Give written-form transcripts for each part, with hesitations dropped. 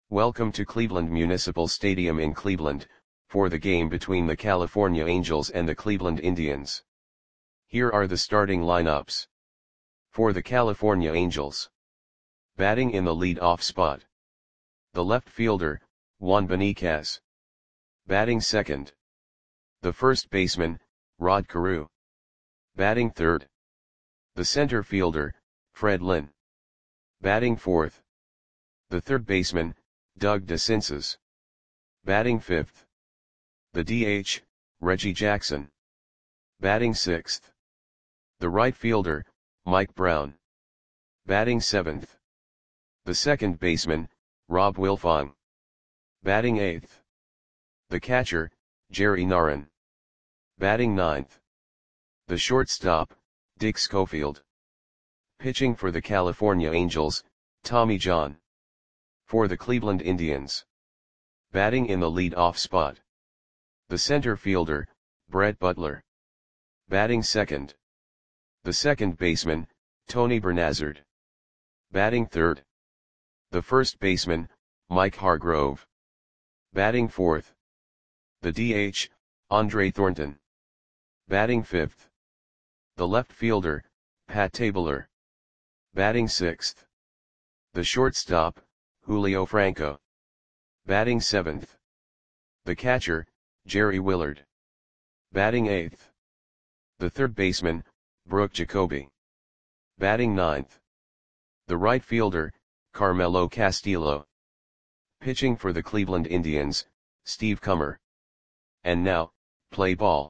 Welcome to Cleveland Municipal Stadium in Cleveland, for the game between the California Angels and the Cleveland Indians. Here are the starting lineups. For the California Angels. Batting in the lead-off spot. The left fielder, Juan Beniquez. Batting second. The first baseman, Rod Carew. Batting third. The center fielder, Fred Lynn. Batting fourth. The third baseman, Doug DeCinces. Batting fifth. The DH, Reggie Jackson. Batting sixth. The right fielder, Mike Brown. Batting seventh. The second baseman, Rob Wilfong. Batting eighth. The catcher, Jerry Narron. Batting ninth. The shortstop, Dick Schofield. Pitching for the California Angels, Tommy John. For the Cleveland Indians. Batting in the lead-off spot. The center fielder, Brett Butler. Batting second. The second baseman, Tony Bernazard. Batting third. The first baseman, Mike Hargrove. Batting fourth. The DH, Andre Thornton. Batting fifth. The left fielder, Pat Tabler. Batting sixth. The shortstop, Julio Franco. Batting seventh. The catcher, Jerry Willard. Batting eighth. The third baseman, Brooke Jacoby. Batting ninth. The right fielder, Carmelo Castillo. Pitching for the Cleveland Indians, Steve Comer. And now, play ball.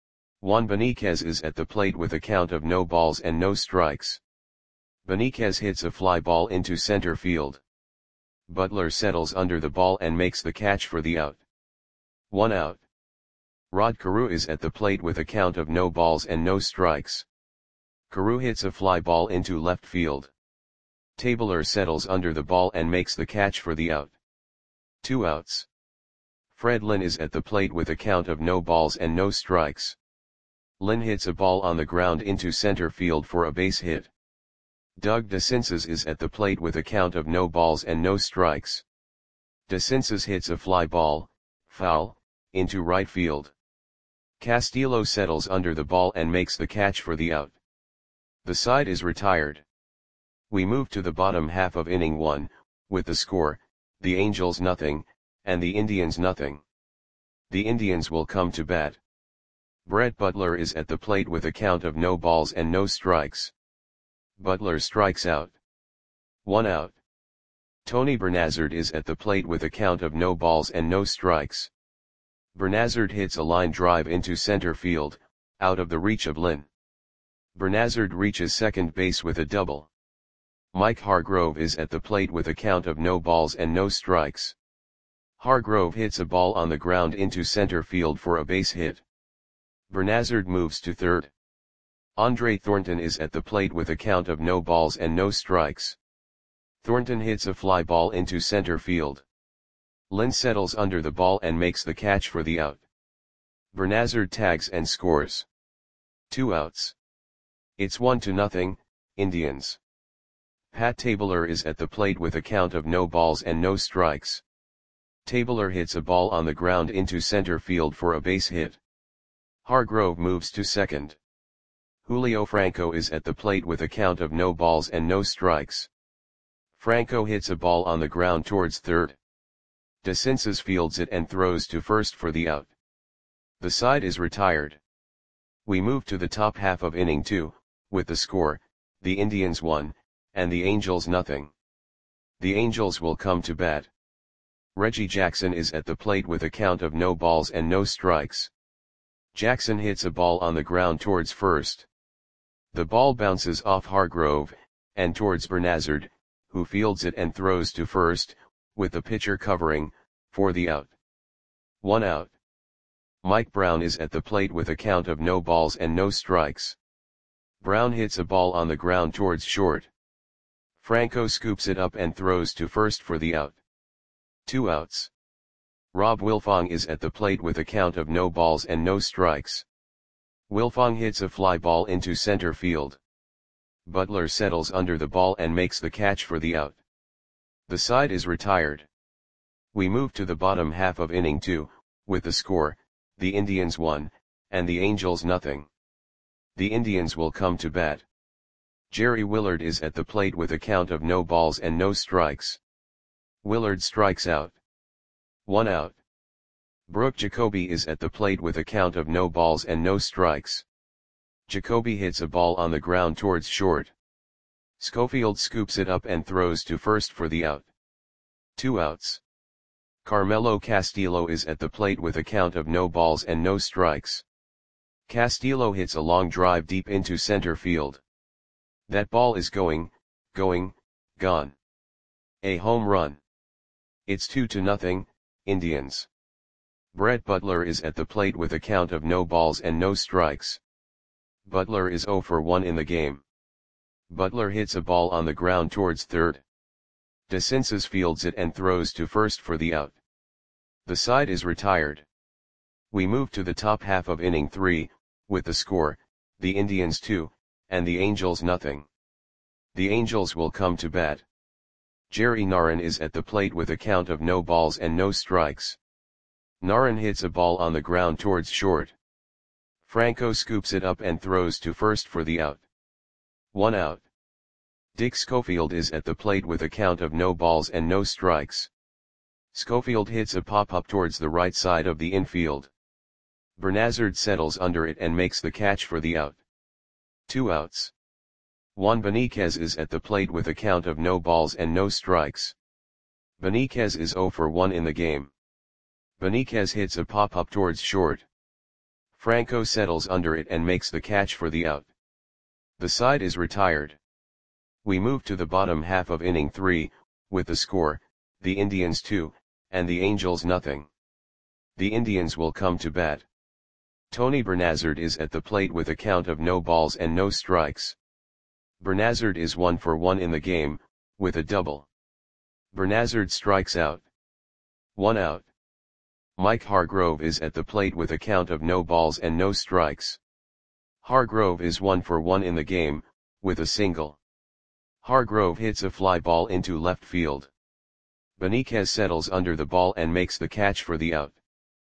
Juan Beniquez is at the plate with a count of no balls and no strikes. Beniquez hits a fly ball into center field. Butler settles under the ball and makes the catch for the out. 1 out. Rod Carew is at the plate with a count of no balls and no strikes. Carew hits a fly ball into left field. Tabler settles under the ball and makes the catch for the out. 2 outs. Fred Lynn is at the plate with a count of no balls and no strikes. Lynn hits a ball on the ground into center field for a base hit. Doug DeCinces is at the plate with a count of no balls and no strikes. DeCinces hits a fly ball, foul, into right field. Castillo settles under the ball and makes the catch for the out. The side is retired. We move to the bottom half of inning 1, with the score, the Angels nothing, and the Indians nothing. The Indians will come to bat. Brett Butler is at the plate with a count of no balls and no strikes. Butler strikes out. 1 out. Tony Bernazard is at the plate with a count of no balls and no strikes. Bernazard hits a line drive into center field, out of the reach of Lynn. Bernazard reaches second base with a double. Mike Hargrove is at the plate with a count of no balls and no strikes. Hargrove hits a ball on the ground into center field for a base hit. Bernazard moves to third. Andre Thornton is at the plate with a count of no balls and no strikes. Thornton hits a fly ball into center field. Lynn settles under the ball and makes the catch for the out. Bernazard tags and scores. 2 outs. It's 1-0, Indians. Pat Tabler is at the plate with a count of no balls and no strikes. Tabler hits a ball on the ground into center field for a base hit. Hargrove moves to second. Julio Franco is at the plate with a count of no balls and no strikes. Franco hits a ball on the ground towards third. DeCinces fields it and throws to first for the out. The side is retired. We move to the top half of inning 2, with the score, the Indians 1, and the Angels nothing. The Angels will come to bat. Reggie Jackson is at the plate with a count of no balls and no strikes. Jackson hits a ball on the ground towards first. The ball bounces off Hargrove, and towards Bernazard, who fields it and throws to first, with the pitcher covering, for the out. 1 out. Mike Brown is at the plate with a count of no balls and no strikes. Brown hits a ball on the ground towards short. Franco scoops it up and throws to first for the out. 2 outs. Rob Wilfong is at the plate with a count of no balls and no strikes. Wilfong hits a fly ball into center field. Butler settles under the ball and makes the catch for the out. The side is retired. We move to the bottom half of inning 2, with the score, the Indians 1, and the Angels nothing. The Indians will come to bat. Jerry Willard is at the plate with a count of no balls and no strikes. Willard strikes out. 1 out. Brooke Jacoby is at the plate with a count of no balls and no strikes. Jacoby hits a ball on the ground towards short. Schofield scoops it up and throws to first for the out. 2 outs. Carmelo Castillo is at the plate with a count of no balls and no strikes. Castillo hits a long drive deep into center field. That ball is gone. A home run. It's 2-0, Indians. Brett Butler is at the plate with a count of no balls and no strikes. Butler is 0 for 1 in the game. Butler hits a ball on the ground towards third. DeCinces fields it and throws to first for the out. The side is retired. We move to the top half of inning 3, with the score, the Indians 2, and the Angels nothing. The Angels will come to bat. Jerry Narron is at the plate with a count of no balls and no strikes. Narron hits a ball on the ground towards short. Franco scoops it up and throws to first for the out. 1 out. Dick Schofield is at the plate with a count of no balls and no strikes. Schofield hits a pop-up towards the right side of the infield. Bernazard settles under it and makes the catch for the out. 2 outs. Juan Beniquez is at the plate with a count of no balls and no strikes. Beniquez is 0 for 1 in the game. Beniquez hits a pop-up towards short. Franco settles under it and makes the catch for the out. The side is retired. We move to the bottom half of inning 3, with the score, the Indians 2, and the Angels nothing. The Indians will come to bat. Tony Bernazard is at the plate with a count of no balls and no strikes. Bernazard is 1 for 1 in the game, with a double. Bernazard strikes out. 1 out. Mike Hargrove is at the plate with a count of no balls and no strikes. Hargrove is 1 for 1 in the game, with a single. Hargrove hits a fly ball into left field. Beniquez settles under the ball and makes the catch for the out.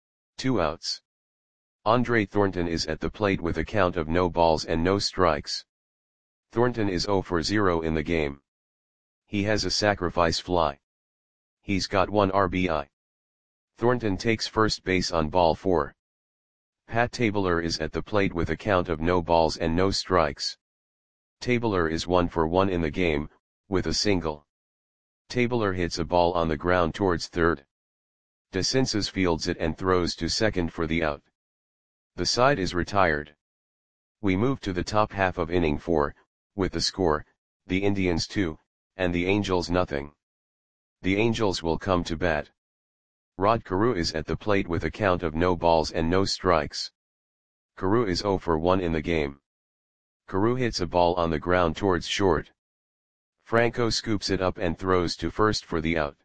2 outs. Andre Thornton is at the plate with a count of no balls and no strikes. Thornton is 0 for 0 in the game. He has a sacrifice fly. He's got 1 RBI. Thornton takes first base on ball 4. Pat Tabler is at the plate with a count of no balls and no strikes. Tabler is 1 for 1 in the game, with a single. Tabler hits a ball on the ground towards third. DeCinces fields it and throws to second for the out. The side is retired. We move to the top half of inning 4, with the score, the Indians 2, and the Angels nothing. The Angels will come to bat. Rod Carew is at the plate with a count of no balls and no strikes. Carew is 0 for 1 in the game. Carew hits a ball on the ground towards short. Franco scoops it up and throws to first for the out.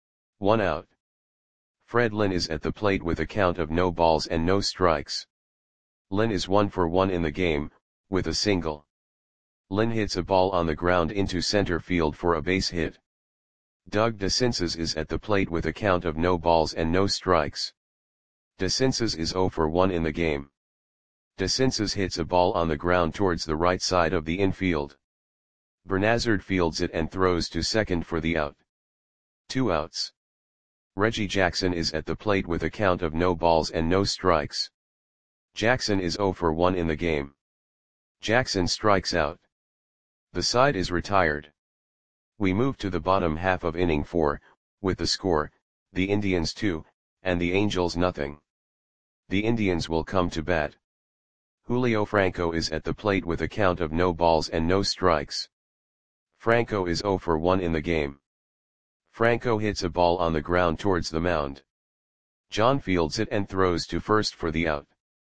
1 out. Fred Lynn is at the plate with a count of no balls and no strikes. Lynn is 1 for 1 in the game, with a single. Lynn hits a ball on the ground into center field for a base hit. Doug DeCinces is at the plate with a count of no balls and no strikes. DeCinces is 0 for 1 in the game. DeCinces hits a ball on the ground towards the right side of the infield. Bernazard fields it and throws to second for the out. 2 outs. Reggie Jackson is at the plate with a count of no balls and no strikes. Jackson is 0 for 1 in the game. Jackson strikes out. The side is retired. We move to the bottom half of inning 4, with the score, the Indians 2, and the Angels nothing. The Indians will come to bat. Julio Franco is at the plate with a count of no balls and no strikes. Franco is 0 for 1 in the game. Franco hits a ball on the ground towards the mound. John fields it and throws to first for the out.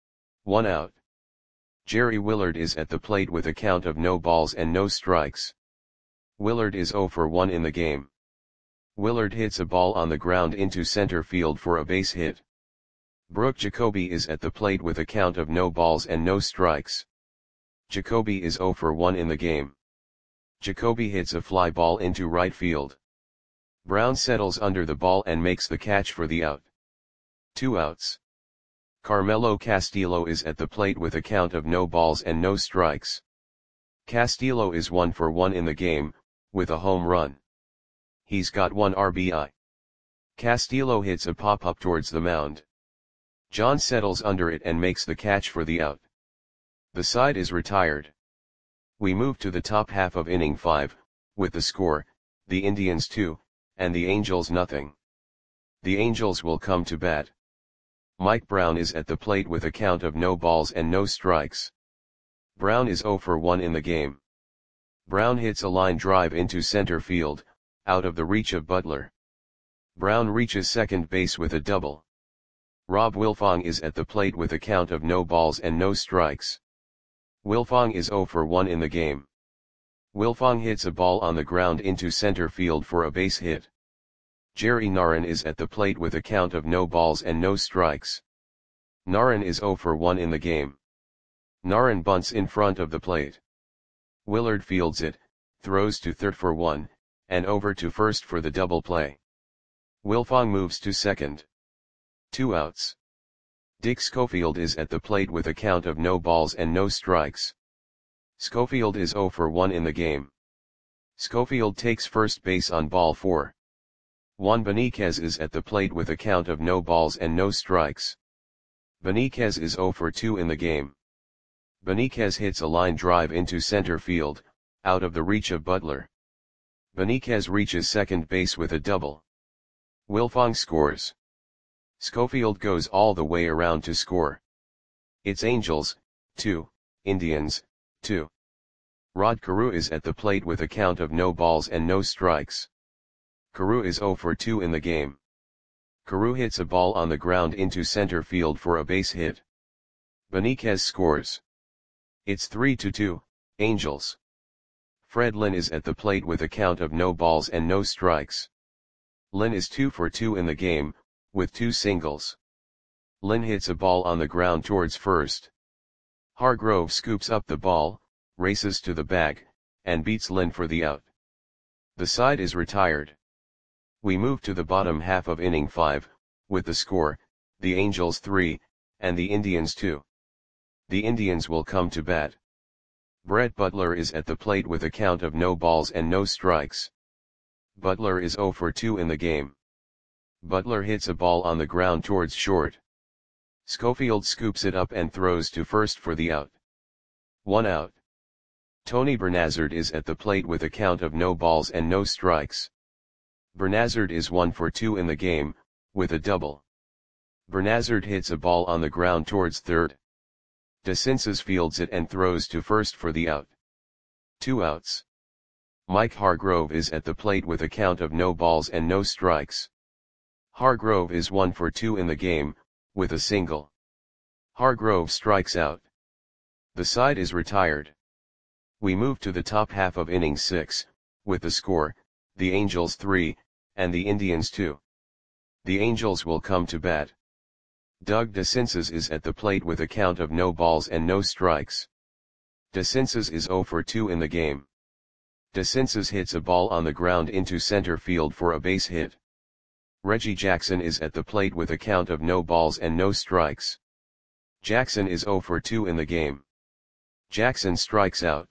1 out. Jerry Willard is at the plate with a count of no balls and no strikes. Willard is 0 for 1 in the game. Willard hits a ball on the ground into center field for a base hit. Brooke Jacoby is at the plate with a count of no balls and no strikes. Jacoby is 0 for 1 in the game. Jacoby hits a fly ball into right field. Brown settles under the ball and makes the catch for the out. 2 outs. Carmelo Castillo is at the plate with a count of no balls and no strikes. Castillo is 1 for 1 in the game, with a home run. He's got 1 RBI. Castillo hits a pop-up towards the mound. John settles under it and makes the catch for the out. The side is retired. We move to the top half of inning 5, with the score, the Indians 2, and the Angels nothing. The Angels will come to bat. Mike Brown is at the plate with a count of no balls and no strikes. Brown is 0 for 1 in the game. Brown hits a line drive into center field, out of the reach of Butler. Brown reaches second base with a double. Rob Wilfong is at the plate with a count of no balls and no strikes. Wilfong is 0 for 1 in the game. Wilfong hits a ball on the ground into center field for a base hit. Jerry Narron is at the plate with a count of no balls and no strikes. Narron is 0 for 1 in the game. Narron bunts in front of the plate. Willard fields it, throws to third for 1, and over to first for the double play. Wilfong moves to second. 2 outs. Dick Schofield is at the plate with a count of no balls and no strikes. Schofield is 0 for 1 in the game. Schofield takes first base on ball 4. Juan Beniquez is at the plate with a count of no balls and no strikes. Beniquez is 0 for 2 in the game. Beniquez hits a line drive into center field, out of the reach of Butler. Beniquez reaches second base with a double. Wilfong scores. Schofield goes all the way around to score. It's Angels, 2, Indians, 2. Rod Carew is at the plate with a count of no balls and no strikes. Carew is 0 for 2 in the game. Carew hits a ball on the ground into center field for a base hit. Beniquez scores. It's 3-2, Angels. Fred Lynn is at the plate with a count of no balls and no strikes. Lynn is 2 for 2 in the game, with 2 singles. Lynn hits a ball on the ground towards first. Hargrove scoops up the ball, races to the bag, and beats Lynn for the out. The side is retired. We move to the bottom half of inning 5, with the score, the Angels 3, and the Indians 2. The Indians will come to bat. Brett Butler is at the plate with a count of no balls and no strikes. Butler is 0 for 2 in the game. Butler hits a ball on the ground towards short. Schofield scoops it up and throws to first for the out. 1 out. Tony Bernazard is at the plate with a count of no balls and no strikes. Bernazard is 1 for 2 in the game, with a double. Bernazard hits a ball on the ground towards third. DeCinces fields it and throws to first for the out. 2 outs. Mike Hargrove is at the plate with a count of no balls and no strikes. Hargrove is 1 for 2 in the game, with a single. Hargrove strikes out. The side is retired. We move to the top half of inning 6, with the score, the Angels 3, and the Indians 2. The Angels will come to bat. Doug DeCinces is at the plate with a count of no balls and no strikes. DeCinces is 0 for 2 in the game. DeCinces hits a ball on the ground into center field for a base hit. Reggie Jackson is at the plate with a count of no balls and no strikes. Jackson is 0 for 2 in the game. Jackson strikes out.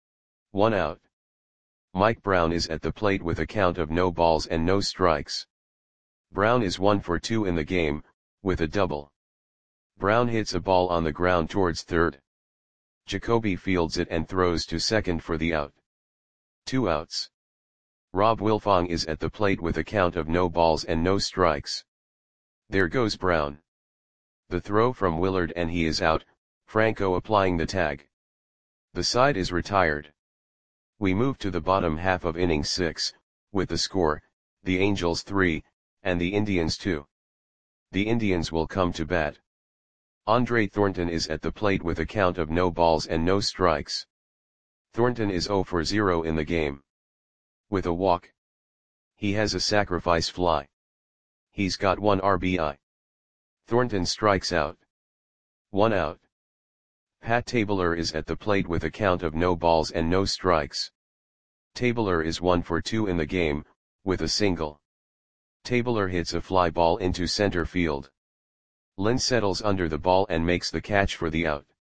1 out. Mike Brown is at the plate with a count of no balls and no strikes. Brown is 1 for 2 in the game, with a double. Brown hits a ball on the ground towards third. Jacoby fields it and throws to second for the out. 2 outs. Rob Wilfong is at the plate with a count of no balls and no strikes. There goes Brown. The throw from Willard and he is out, Franco applying the tag. The side is retired. We move to the bottom half of inning 6, with the score, the Angels 3, and the Indians 2. The Indians will come to bat. Andre Thornton is at the plate with a count of no balls and no strikes. Thornton is 0 for 0 in the game. With a walk. He has a sacrifice fly. He's got 1 RBI. Thornton strikes out. 1 out. Pat Tabler is at the plate with a count of no balls and no strikes. Tabler is 1 for 2 in the game, with a single. Tabler hits a fly ball into center field. Lynn settles under the ball and makes the catch for the out.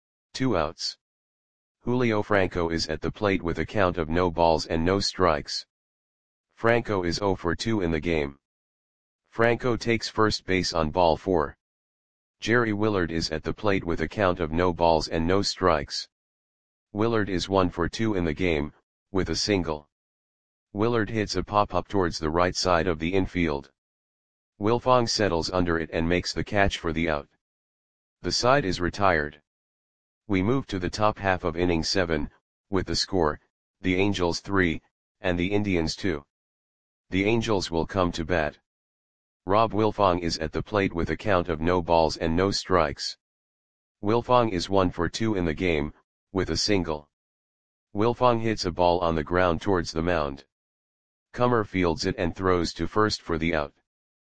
2 outs. Julio Franco is at the plate with a count of no balls and no strikes. Franco is 0 for 2 in the game. Franco takes first base on ball 4. Jerry Willard is at the plate with a count of no balls and no strikes. Willard is 1 for 2 in the game, with a single. Willard hits a pop-up towards the right side of the infield. Wilfong settles under it and makes the catch for the out. The side is retired. We move to the top half of inning 7, with the score, the Angels 3, and the Indians 2. The Angels will come to bat. Rob Wilfong is at the plate with a count of no balls and no strikes. Wilfong is 1 for 2 in the game, with a single. Wilfong hits a ball on the ground towards the mound. Cummer fields it and throws to first for the out.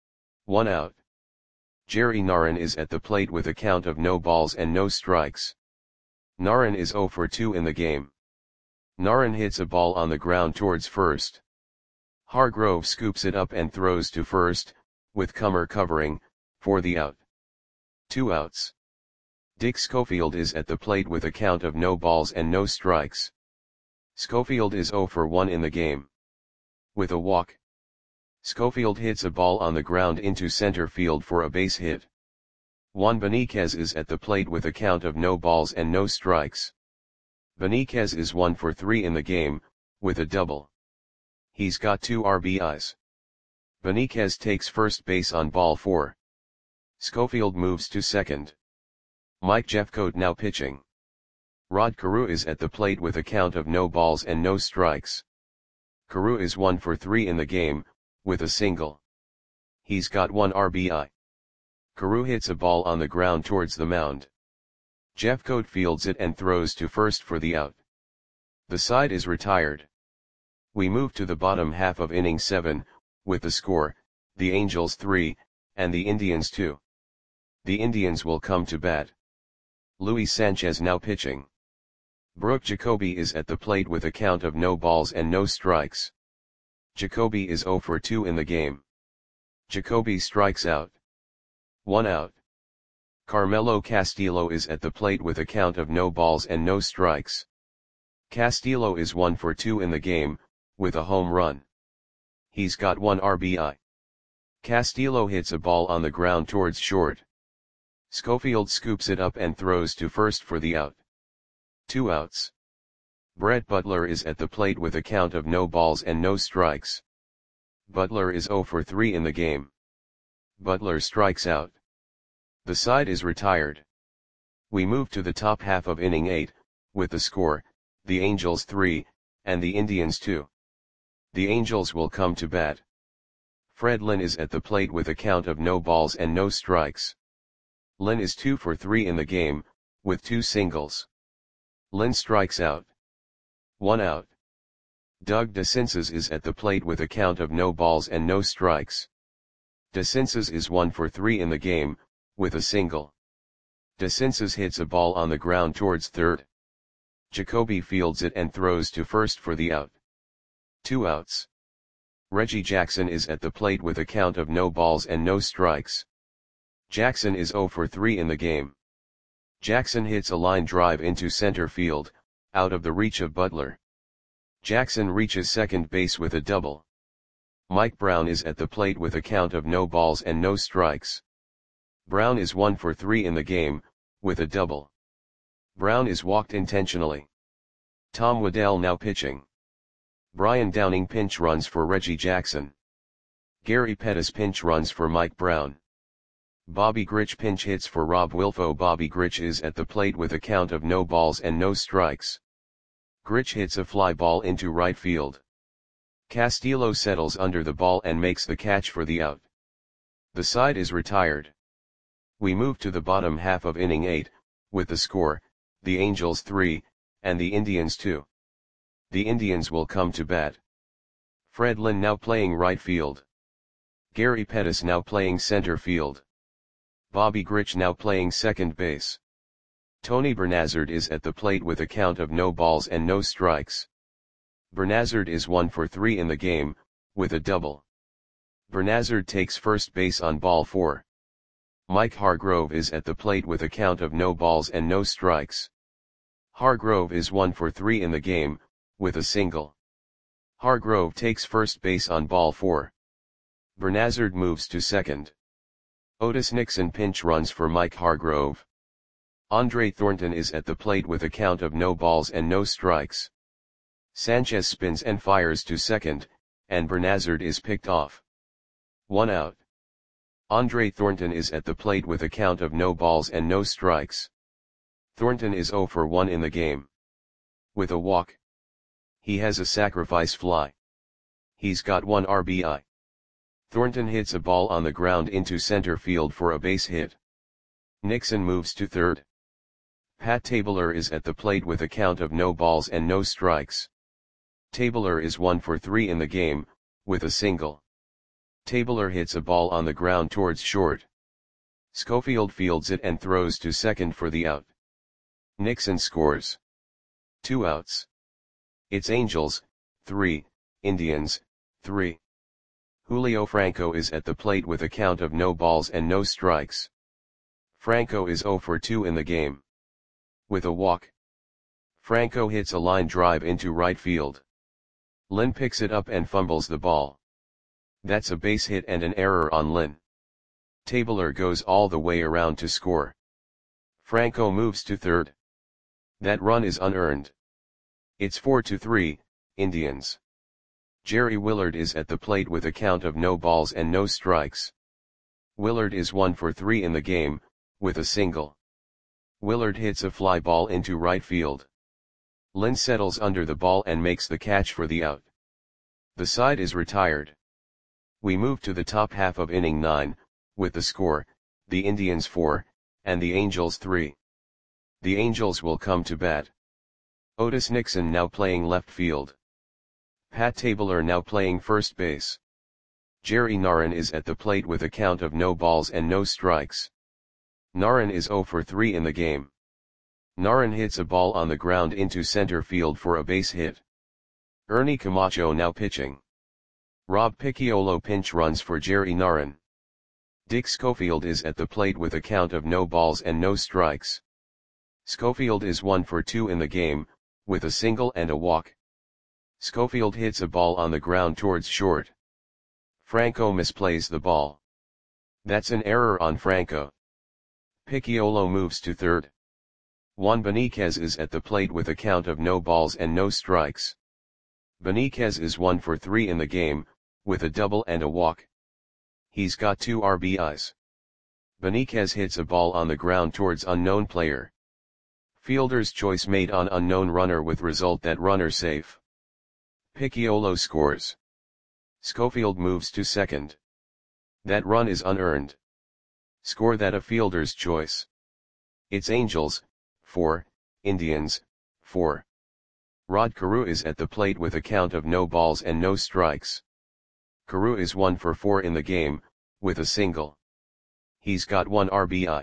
1 out. Jerry Narron is at the plate with a count of no balls and no strikes. Narron is 0 for 2 in the game. Narron hits a ball on the ground towards first. Hargrove scoops it up and throws to first, with Cummer covering, for the out. 2 outs. Dick Schofield is at the plate with a count of no balls and no strikes. Schofield is 0 for 1 in the game. With a walk. Schofield hits a ball on the ground into center field for a base hit. Juan Beniquez is at the plate with a count of no balls and no strikes. Beniquez is 1 for 3 in the game, with a double. He's got 2 RBIs. Beniquez takes first base on ball 4. Schofield moves to second. Mike Jeffcoat now pitching. Rod Carew is at the plate with a count of no balls and no strikes. Carew is 1 for 3 in the game, with a single. He's got 1 RBI. Carew hits a ball on the ground towards the mound. Jeffcoat fields it and throws to first for the out. The side is retired. We move to the bottom half of inning 7, with the score, the Angels 3, and the Indians 2. The Indians will come to bat. Luis Sanchez now pitching. Brooke Jacoby is at the plate with a count of no balls and no strikes. Jacoby is 0 for 2 in the game. Jacoby strikes out. 1 out. Carmelo Castillo is at the plate with a count of no balls and no strikes. Castillo is 1 for 2 in the game, with a home run. He's got 1 RBI. Castillo hits a ball on the ground towards short. Schofield scoops it up and throws to first for the out. 2 outs. Brett Butler is at the plate with a count of no balls and no strikes. Butler is 0 for 3 in the game. Butler strikes out. The side is retired. We move to the top half of inning 8, with the score, the Angels 3, and the Indians 2. The Angels will come to bat. Fred Lynn is at the plate with a count of no balls and no strikes. Lynn is 2 for 3 in the game, with 2 singles. Lynn strikes out. 1 out. Doug DeCinces is at the plate with a count of no balls and no strikes. DeCinces is 1 for 3 in the game, with a single. DeCinces hits a ball on the ground towards third. Jacoby fields it and throws to first for the out. 2 outs. Reggie Jackson is at the plate with a count of no balls and no strikes. Jackson is 0 for 3 in the game. Jackson hits a line drive into center field, out of the reach of Butler. Jackson reaches second base with a double. Mike Brown is at the plate with a count of no balls and no strikes. Brown is 1 for 3 in the game, with a double. Brown is walked intentionally. Tom Waddell now pitching. Brian Downing pinch runs for Reggie Jackson. Gary Pettis pinch runs for Mike Brown. Bobby Grich pinch hits for Rob Wilfo. Bobby Grich is at the plate with a count of no balls and no strikes. Grich hits a fly ball into right field. Castillo settles under the ball and makes the catch for the out. The side is retired. We move to the bottom half of inning 8, with the score, the Angels 3, and the Indians 2. The Indians will come to bat. Fred Lynn now playing right field. Gary Pettis now playing center field. Bobby Grich now playing second base. Tony Bernazard is at the plate with a count of no balls and no strikes. Bernazard is 1 for 3 in the game, with a double. Bernazard takes first base on ball 4. Mike Hargrove is at the plate with a count of no balls and no strikes. Hargrove is 1 for 3 in the game, with a single. Hargrove takes first base on ball 4. Bernazard moves to second. Otis Nixon pinch runs for Mike Hargrove. Andre Thornton is at the plate with a count of no balls and no strikes. Sanchez spins and fires to second, and Bernazard is picked off. 1 out. Andre Thornton is at the plate with a count of no balls and no strikes. Thornton is 0 for 1 in the game. With a walk. He has a sacrifice fly. He's got 1 RBI. Thornton hits a ball on the ground into center field for a base hit. Nixon moves to third. Pat Tabler is at the plate with a count of no balls and no strikes. Tabler is 1 for 3 in the game, with a single. Tabler hits a ball on the ground towards short. Schofield fields it and throws to second for the out. Nixon scores. 2 outs. It's Angels, 3, Indians, 3. Julio Franco is at the plate with a count of no balls and no strikes. Franco is 0 for 2 in the game. With a walk. Franco hits a line drive into right field. Lynn picks it up and fumbles the ball. That's a base hit and an error on Lynn. Tabler goes all the way around to score. Franco moves to third. That run is unearned. It's 4-3, Indians. Jerry Willard is at the plate with a count of no balls and no strikes. Willard is 1 for 3 in the game, with a single. Willard hits a fly ball into right field. Lynn settles under the ball and makes the catch for the out. The side is retired. We move to the top half of inning 9, with the score, the Indians 4, and the Angels 3. The Angels will come to bat. Otis Nixon now playing left field. Pat Tabler now playing first base. Jerry Narron is at the plate with a count of no balls and no strikes. Narron is 0 for 3 in the game. Narron hits a ball on the ground into center field for a base hit. Ernie Camacho now pitching. Rob Picciolo pinch runs for Jerry Narron. Dick Schofield is at the plate with a count of no balls and no strikes. Schofield is 1 for 2 in the game, with a single and a walk. Schofield hits a ball on the ground towards short. Franco misplays the ball. That's an error on Franco. Picciolo moves to third. Juan Beniquez is at the plate with a count of no balls and no strikes. Beniquez is 1 for 3 in the game, with a double and a walk. He's got 2 RBIs. Beniquez hits a ball on the ground towards unknown player. Fielder's choice made on unknown runner with result that runner safe. Picciolo scores. Schofield moves to second. That run is unearned. Score that a fielder's choice. It's Angels, 4, Indians, 4. Rod Carew is at the plate with a count of no balls and no strikes. Carew is 1 for 4 in the game, with a single. He's got 1 RBI.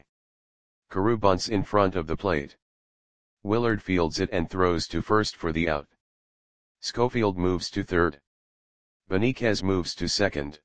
Carew bunts in front of the plate. Willard fields it and throws to first for the out. Schofield moves to third. Beniquez moves to second.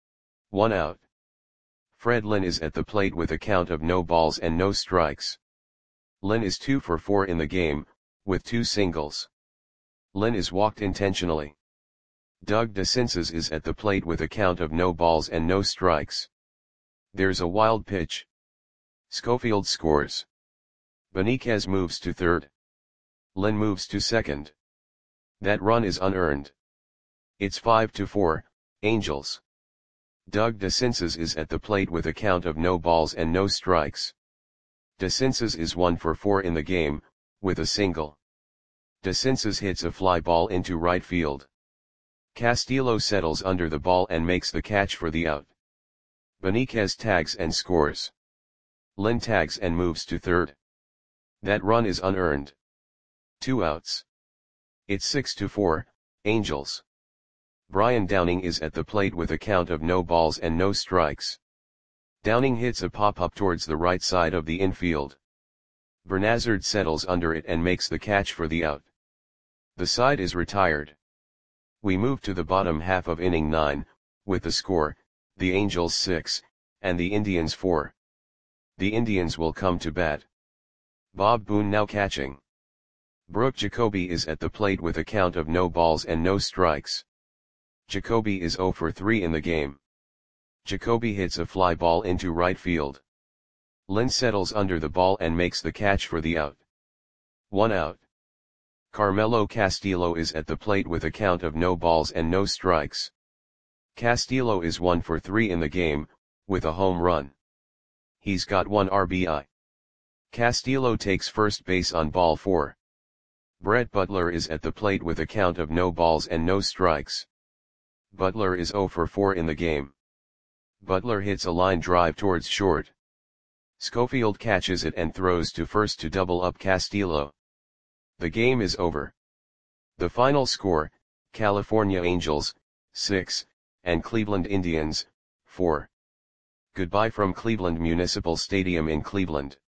1 out. Fred Lynn is at the plate with a count of no balls and no strikes. Lynn is 2 for 4 in the game, with 2 singles. Lynn is walked intentionally. Doug DeCinces is at the plate with a count of no balls and no strikes. There's a wild pitch. Schofield scores. Beniquez moves to third. Lynn moves to second. That run is unearned. It's 5-4, Angels. Doug DeCinces is at the plate with a count of no balls and no strikes. DeCinces is 1 for 4 in the game, with a single. DeCinces hits a fly ball into right field. Castillo settles under the ball and makes the catch for the out. Beniquez tags and scores. Lynn tags and moves to third. That run is unearned. 2 outs. It's 6-4, Angels. Brian Downing is at the plate with a count of no balls and no strikes. Downing hits a pop-up towards the right side of the infield. Bernazard settles under it and makes the catch for the out. The side is retired. We move to the bottom half of inning 9, with the score, the Angels 6, and the Indians 4. The Indians will come to bat. Bob Boone now catching. Brooke Jacoby is at the plate with a count of no balls and no strikes. Jacoby is 0 for 3 in the game. Jacoby hits a fly ball into right field. Lynn settles under the ball and makes the catch for the out. 1 out. Carmelo Castillo is at the plate with a count of no balls and no strikes. Castillo is 1 for 3 in the game, with a home run. He's got 1 RBI. Castillo takes first base on ball 4. Brett Butler is at the plate with a count of no balls and no strikes. Butler is 0 for 4 in the game. Butler hits a line drive towards short. Schofield catches it and throws to first to double up Castillo. The game is over. The final score, California Angels, 6, and Cleveland Indians, 4. Goodbye from Cleveland Municipal Stadium in Cleveland.